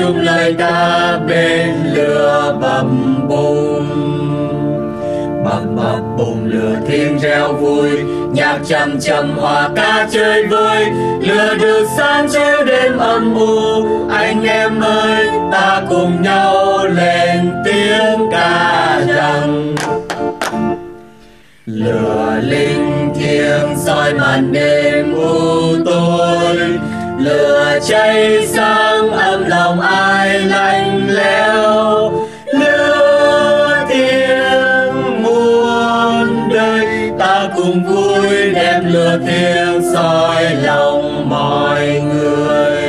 chung lời ca bên lửa bập bùng. Bập bùng lửa thiêng reo vui, nhạc trầm trầm hòa ca chơi vui. Lửa được sáng chiếu đêm âm u, anh em ơi ta cùng nhau lên tiếng ca rằng. Lửa linh thiêng soi màn đêm u tối, lửa cháy sáng ấm lòng ai lạnh lẽo. Lửa thiêng muôn đời ta cùng vui, đem lửa thiêng soi lòng mọi người.